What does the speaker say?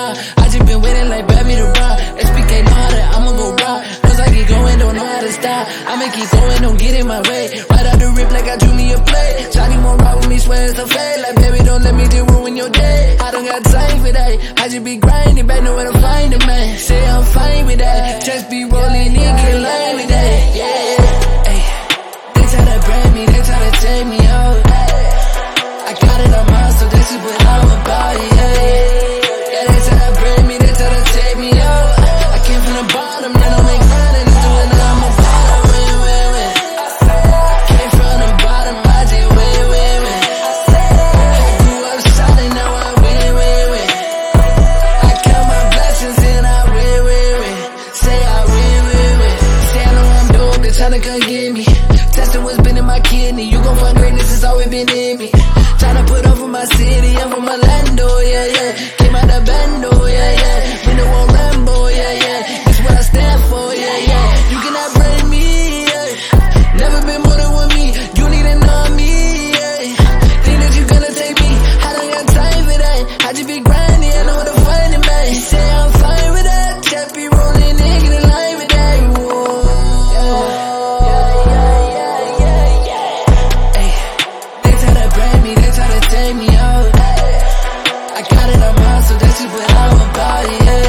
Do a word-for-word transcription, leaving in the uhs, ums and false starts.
nah. I just been waiting like baby to rock. S P K know how that I'ma go rock. Knows I keep going, don't know how to stop. I'ma keep going, don't get in my way. Right out the rip like I drew me a play. Shawty won't rock with me, swear it's a fade. Like baby, don't let me just ruin your day. I don't got time for that. I just be grinding, better know where to find it, man. Say I'm fine with that. Just be rolling in, get line with that. Yeah, ay. They try to brand me, they try to take me out. I got it on my, so this is what I'm about, yeah. Yeah, they try to brand me, they try to take me out. I came from the bottom, then I'm like grinding, and doing it, I'm a bottom, win, win, win. Came from the bottom, I just win, win, win. I grew up solid, now I win, win, win. I count my blessings and I win, win, win. Say I win, win, win. Say I know I'm dope, they tryna come get me. Testing what's been in my kidney. You gon' find greatness, it's always been in me. Tryna put up for my city, I'm from Orlando, yeah, yeah. Came out of Bando, yeah, yeah. Window on Rambo, yeah, yeah. That's what I stand for, yeah, yeah. You cannot break me, yeah. Never been more than with me. You need to know me, yeah. Think that you gonna take me? I don't got time for that. I just be grinding, I know what to find it, man. Say I'm fine with that. Just be rolling, nigga, in line with that. Whoa. Take me out. I got it on my, so that's just what I'm about, yeah.